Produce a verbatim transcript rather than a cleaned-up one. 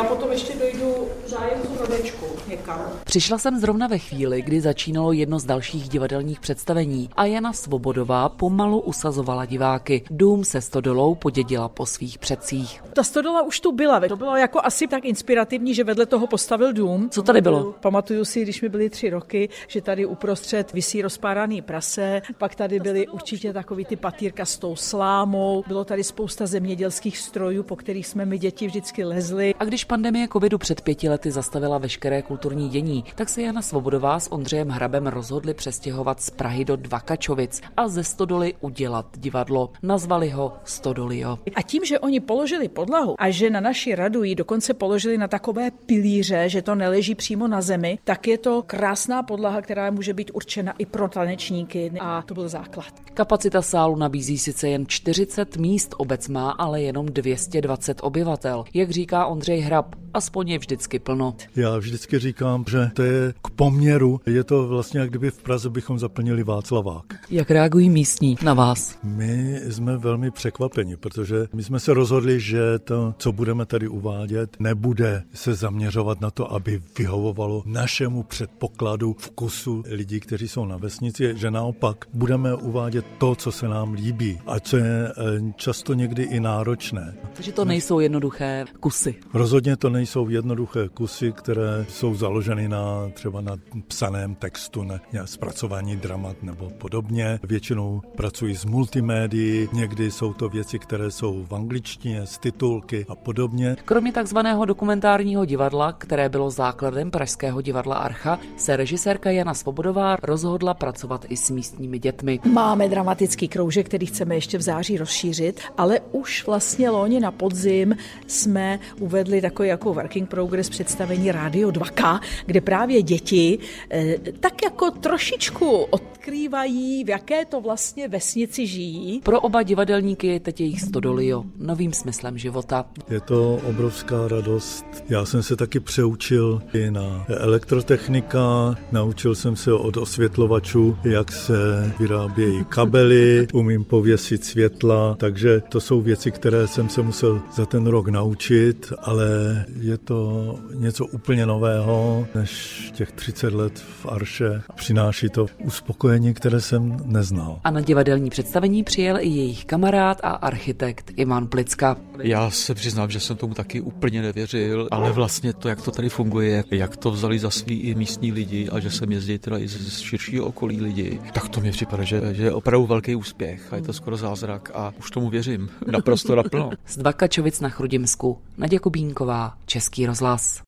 já potom ještě dojdu zájemců rodečku někam. Přišla jsem zrovna ve chvíli, kdy začínalo jedno z dalších divadelních představení a Jana Svobodová pomalu usazovala diváky. Dům se stodolou podědila po svých předcích. Ta stodola už tu byla, to bylo jako asi tak inspirativní, že vedle toho postavil dům. Co tady bylo? Pamatuju si, když mi byly tři roky, že tady uprostřed visí rozpáraný prase, pak tady byly určitě takový ty patýrka s tou slámou, bylo tady spousta zemědělských strojů, po kterých jsme my děti vždycky lezli. A když pandemie covidu před pěti lety zastavila veškeré kulturní dění, tak se Jana Svobodová s Ondřejem Hrabem rozhodli přestěhovat z Prahy do Dvakačovic a ze stodoly udělat divadlo. Nazvali ho Stodolio. A tím, že oni položili podlahu a že na naši radu ji dokonce položili na takové pilíře, že to neleží přímo na zemi, tak je to krásná podlaha, která může být určena i pro tanečníky a to byl základ. Kapacita sálu nabízí sice jen čtyřicet míst, obec má ale jenom dvě stě dvacet obyvatel. Jak říká Ondřej Hrab, aspoň je vždycky plno. Já vždycky říkám, že to je k poměru, je to vlastně, jak kdyby v Praze bychom zaplnili Václavák. Jak reagují místní na vás? My jsme velmi překvapeni, protože my jsme se rozhodli, že to, co budeme tady uvádět, nebude se zaměřovat na to, aby vyhovovalo našemu předpokladu vkusu lidí, kteří jsou na vesnici, že naopak budeme uvádět to, co se nám líbí a co je často někdy i náročné. Takže to nejsou jednoduché kusy. Rozhodně to nejsou jednoduché kusy, které jsou založeny na třeba na psaném textu, na zpracování dramat nebo podobně. Většinou pracují s multimédií, někdy jsou to věci, které jsou v angličtině, z titulky a podobně. Kromě takzvaného dokumentárního divadla, které bylo základem pražského divadla Archa, se režisérka Jana Svobodová rozhodla pracovat i s místními dětmi. Máme dramatický kroužek, který chceme ještě v září rozšířit, ale už vlastně loni na podzim jsme uvedli takový jako working progress představení Rádio dva ká, kde právě děti eh, tak jako trošičku odkrývají, v jaké to vlastně vesnici žijí. Pro oba divadelníky je teď jejich Stodolio novým smyslem života. Je to obrovská radost. Já jsem se taky přeučil i na elektrotechnika, naučil jsem se od osvětlovačů, jak se vyrábějí kabely, umím pověsit světla, takže to jsou věci, které jsem se musel za ten rok naučit, ale je to něco úplně nového než těch třicet let v Arše. Přináší to uspokojení, které jsem neznal. A na divadelní představení přijel i jejich kamarád a architekt Ivan Plicka. Já se přiznám, že jsem tomu taky úplně nevěřil, ale vlastně to, jak to tady funguje, jak to vzali za svý i místní lidi a že sem jezdí teda i z širšího okolí lidi, tak to mi připadá, že, že je opravdu velký úspěch a je to skoro zázrak a už tomu věřím naprosto naplno. Z Dvakačovic na Chrudimsku Naděja Kubínková, Český rozhlas.